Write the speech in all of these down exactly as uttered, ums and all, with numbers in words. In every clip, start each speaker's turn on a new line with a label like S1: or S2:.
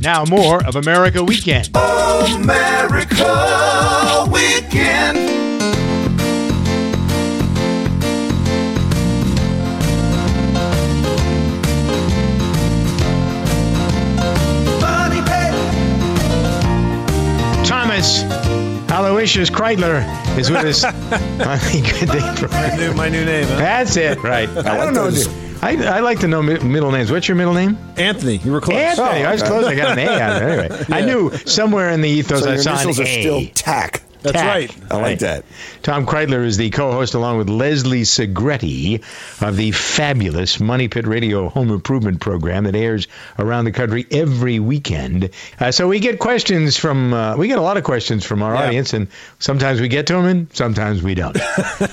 S1: Now more of America Weekend.
S2: America Weekend.
S1: Thomas Aloysius Kreidler is with us on the Good Day program.
S3: My new, my new name, huh?
S1: That's it, right. I,
S2: I
S1: don't
S2: like
S1: know. I, I like to know mi- middle names. What's your middle name?
S3: Anthony. You were close.
S1: Anthony.
S2: Oh,
S1: I was
S2: okay.
S1: close. I got an A out of it. Anyway, I knew somewhere in the ethos
S2: So
S1: I
S2: your
S1: saw an
S2: initials are
S1: A.
S2: still T A C.
S3: That's
S1: Tack.
S3: right.
S2: I like
S1: Right.
S2: that.
S1: Tom Kreidler is the co-host along with Leslie Segretti of the fabulous Money Pit Radio Home Improvement Program that airs around the country every weekend. Uh, so we get questions from, uh, we get a lot of questions from our
S3: Yeah.
S1: audience, and sometimes we get to them and sometimes we don't.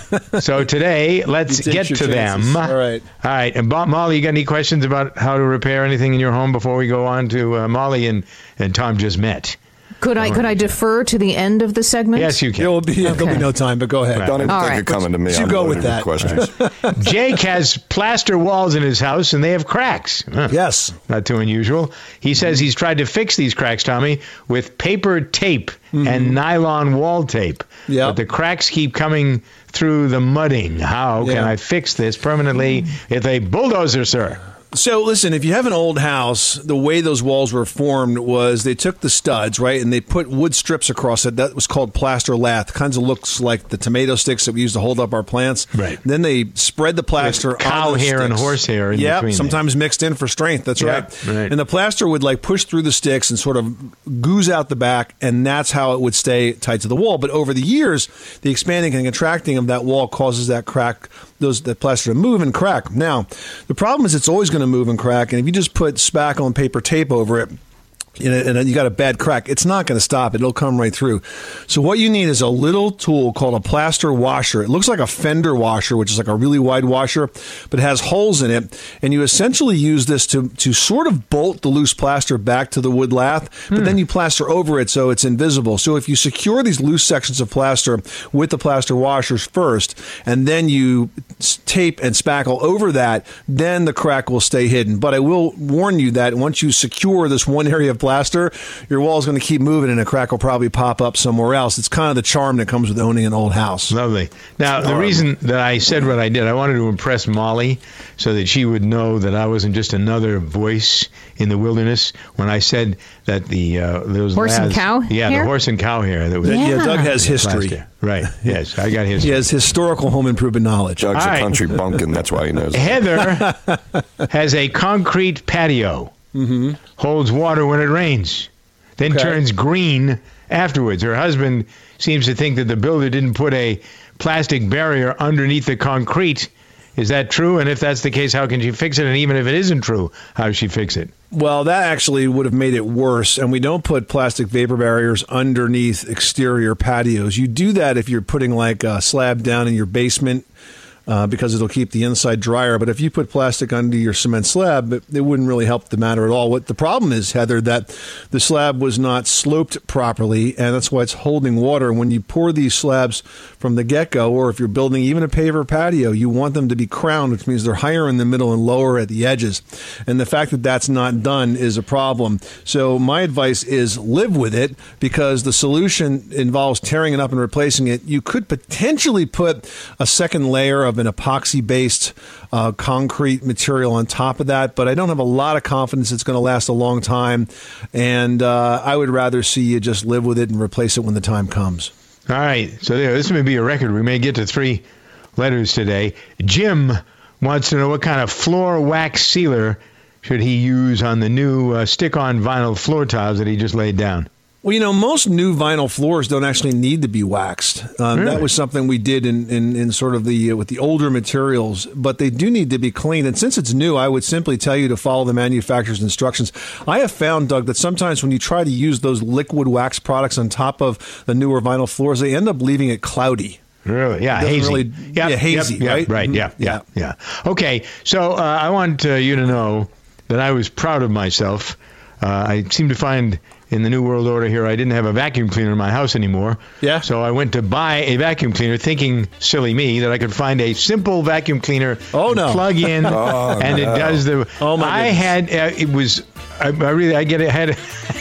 S1: So today, let's
S3: You take
S1: get
S3: your
S1: to
S3: chances.
S1: them.
S3: All right.
S1: All right. And Bob, Molly, you got any questions about how to repair anything in your home before we go on to uh, Molly and, and Tom just met?
S4: Could I could I defer to the end of the segment?
S1: Yes, you can.
S3: There will be, there'll be no time, but go ahead.
S2: Don't even
S4: All
S2: think
S4: right.
S2: you're coming to me.
S3: You
S2: I'm
S3: go
S2: loaded
S3: with that.
S2: questions.
S1: Jake has plaster walls in his house, and they have cracks. Huh.
S3: Yes.
S1: Not too unusual. He says he's tried to fix these cracks, Tommy, with paper tape and nylon wall tape.
S3: Yeah.
S1: But the cracks keep coming through the mudding. How can
S3: Yeah.
S1: I fix this permanently with a bulldozer, sir?
S3: So listen, if you have an old house, the way those walls were formed was they took the studs, right, and they put wood strips across it. That was called plaster lath. Kinds of looks like the tomato sticks that we used to hold up our plants.
S1: Right.
S3: Then they spread the plaster
S1: With cow
S3: on the
S1: hair and
S3: sticks.
S1: horse hair in
S3: yeah,
S1: between
S3: sometimes mixed in for strength. That's
S1: Yeah,
S3: right.
S1: right.
S3: And the plaster would like push through the sticks and sort of goose out the back, and that's how it would stay tight to the wall. But over the years, the expanding and contracting of that wall causes that crack, those that plaster to move and crack. Now, the problem is it's always going to move and crack, and if you just put spackle and paper tape over it, you know, and you got a bad crack, it's not going to stop it. It'll come right through. So what you need is a little tool called a plaster washer. It looks like a fender washer, which is like a really wide washer, but it has holes in it. And you essentially use this to, to sort of bolt the loose plaster back to the wood lath, but then you plaster over it so it's invisible. So if you secure these loose sections of plaster with the plaster washers first, and then you s- tape and spackle over that, then the crack will stay hidden. But I will warn you that once you secure this one area of plaster, your wall is going to keep moving and a crack will probably pop up somewhere else. It's kind of the charm that comes with owning an old house.
S1: Lovely. Now, the reason that I said what I did, I wanted to impress Molly so that she would know that I wasn't just another voice in the wilderness when I said that the uh, those
S4: Horse and
S1: laths-
S4: cow
S1: yeah,
S4: hair?
S1: the horse and cow hair that was
S3: Yeah,
S4: Yeah.
S3: Doug has history.
S1: plaster. Right. Yes, I got history.
S3: He has historical home improvement knowledge.
S2: Doug's
S1: All
S2: a
S1: right.
S2: country bumpkin. That's why he knows.
S1: Heather has a concrete patio. Mm-hmm. Holds water when it rains, then
S3: Okay.
S1: turns green afterwards. Her husband seems to think that the builder didn't put a plastic barrier underneath the concrete. Is that true? And if that's the case, how can she fix it? And even if it isn't true, how does she fix it?
S3: Well, that actually would have made it worse. And we don't put plastic vapor barriers underneath exterior patios. You do that if you're putting like a slab down in your basement. Uh, because it'll keep the inside drier. But if you put plastic under your cement slab, it, it wouldn't really help the matter at all. What the problem is, Heather, that the slab was not sloped properly, and that's why it's holding water. When you pour these slabs from the get-go, or if you're building even a paver patio, you want them to be crowned, which means they're higher in the middle and lower at the edges. And the fact that that's not done is a problem. So my advice is live with it, because the solution involves tearing it up and replacing it. You could potentially put a second layer of an epoxy-based uh, concrete material on top of that, but I don't have a lot of confidence it's going to last a long time, and uh, I would rather see you just live with it and replace it when the time comes.
S1: All right. So there, this may be a record. We may get to three letters today. Jim wants to know what kind of floor wax sealer should he use on the new uh, stick-on vinyl floor tiles that he just laid down.
S3: Well, you know, most new vinyl floors don't actually need to be waxed. Um,
S1: Really?
S3: That was something we did in, in, in sort of the uh, with the older materials, but they do need to be cleaned. And since it's new, I would simply tell you to follow the manufacturer's instructions. I have found, Doug, that sometimes when you try to use those liquid wax products on top of the newer vinyl floors, they end up leaving it cloudy.
S1: Really? Yeah,
S3: Doesn't
S1: hazy.
S3: really-
S1: Yep,
S3: yeah, hazy,
S1: yep, yep,
S3: right?
S1: Right,
S3: Mhm.
S1: yeah, yeah,
S3: Yeah.
S1: yeah. Okay, so uh, I want uh, you to know that I was proud of myself. Uh, I seem to find in the New World Order here, I didn't have a vacuum cleaner in my house anymore.
S3: Yeah.
S1: So I went to buy a vacuum cleaner, thinking, silly me, that I could find a simple vacuum cleaner.
S3: Oh,
S1: to
S3: no.
S1: plug in,
S2: Oh,
S1: and
S2: no.
S1: it does the.
S3: Oh, my
S1: I
S3: goodness.
S1: had uh, it was. I, I really, I get it. Had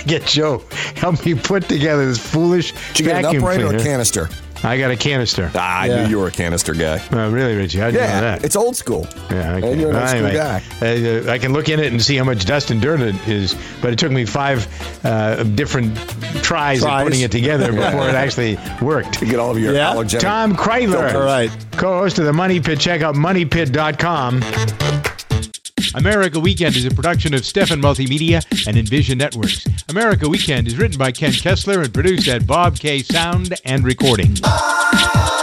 S1: get Joe help me put together this foolish
S2: Did you get an
S1: vacuum
S2: upright or
S1: cleaner.
S2: a canister?
S1: I got a canister.
S2: Ah, I
S3: Yeah.
S2: knew you were a canister guy.
S1: Oh, really, Richie? How'd you know
S2: Yeah,
S1: that?
S2: it's old school.
S1: Yeah, okay.
S2: And you're an
S1: Well,
S2: old school
S1: anyway,
S2: guy.
S1: uh, I can look in it and see how much dust and dirt it is, but it took me five uh, different tries,
S3: Tries.
S1: of putting it together before it actually worked.
S2: To get all of your
S3: Yeah.
S2: allergenic.
S1: Tom Kreitler,
S3: All right.
S1: co-host of the Money Pit. Check out money pit dot com. America Weekend is a production of Stefan Multimedia and Envision Networks. America Weekend is written by Ken Kessler and produced at Bob K Sound and Recording.
S2: Oh!